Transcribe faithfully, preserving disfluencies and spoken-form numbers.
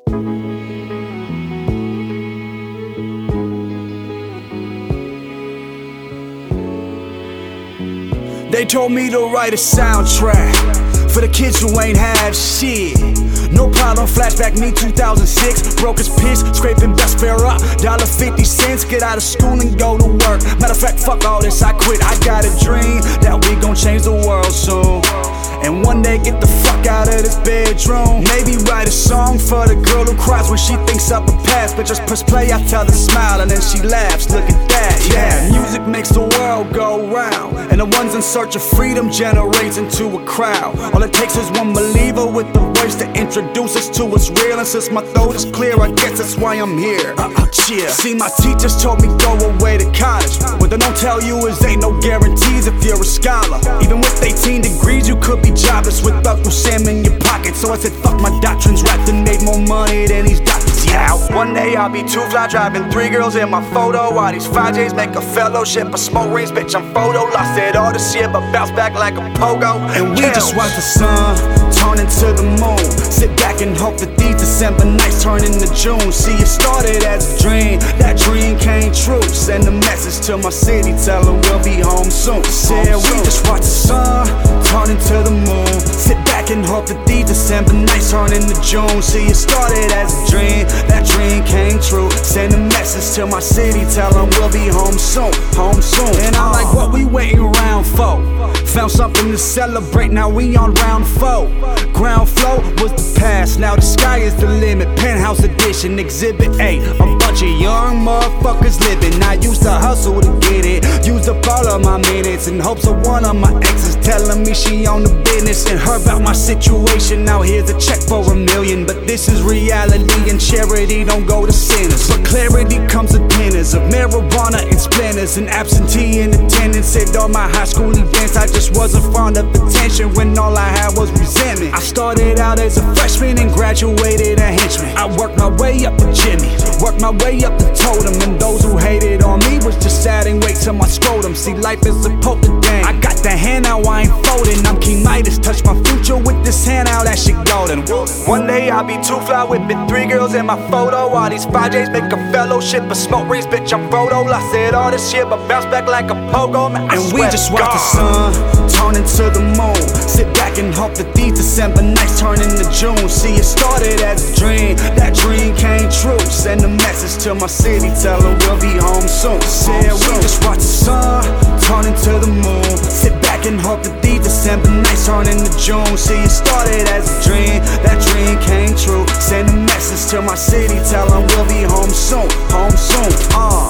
They told me to write a soundtrack for the kids who ain't had shit. No problem, flashback me two thousand six. Broke as piss, scraping best fare up, dollar fifty cents. Get out of school and go to work. Matter of fact, fuck all this, I quit. I got a dream that we gon' change the world soon, and one day get the fuck out of this bedroom. Maybe write a song for the girl who cries when she thinks of the past, but just press play, I tell her smile, and then she laughs. Look at that, yeah. Music makes the world go round, and the ones in search of freedom generates into a crowd. All it takes is one believer with the voice to introduce us to what's real. And since my throat is clear, I guess that's why I'm here. Uh-uh, cheer. See, my teachers told me go away to college. What they don't tell you is ain't no guarantees if you're a scholar. Even with eighteen degrees, you could be jobless with Uncle Sam in your pocket. So I said, fuck my doctrines, rapped and made more money than these doctors. Yeah, one day I'll be too fly, driving three girls in my photo, while these five J's make a fellowship of smoke rings. Bitch, I'm photo lost it all this shit, but bounce back like a pogo. And we just watch the sun turn into the moon, sit back and hope that these December nights turn into June. See, it started as a dream, that dream came true. Send a message to my city, tell them we'll be home soon. Said we just watch the sun turn into the moon, sit back and hope that these December nights turn into June. See, it started as a dream, that dream came true. Send a message to my city, tell them we'll be home soon, home soon. And I'm like, what we waiting around for? Found something to celebrate, now we on round four. Ground floor was the past, now the sky is the limit. Penthouse edition, exhibit A, a bunch of young motherfuckers living. I used to hustle to get it, used up all of my minutes in hopes of one of my exes telling me she on the business and her about my situation. Now here's a check for a million, but this is reality and charity don't go to sinners. But clarity comes with dinners of marijuana and splinters, and absentee in attendance at all my high school events. I just wasn't fond of attention when all I had was resentment. I started out as a freshman and graduated a henchman. I worked my way up to Jimmy, worked my way up to Totem, and those who hated on me was just adding weight to my scrotum. See, life is a poker game, I got the hand now, I ain't folding. I'm King Midas, touch my future with this hand out, that shit golden. One day I'll be too fly, whipping three girls in my photo, while these five J's make a fellowship of smoke rings. Bitch, I'm photo lost it all this shit, but bounce back like a pogo, man. And we just watch the sun turn into the moon, sit back and hope that these December nights turn into June. See, it started as a dream, that dream came true. Send a message to my city, tell them we'll be home soon. Said we just watch the sun turn into the moon, sit back and hope that these December nights turn into June. See, it started as a dream, that dream came true. Send a message to my city, tell them we'll be home soon, home soon. Uh.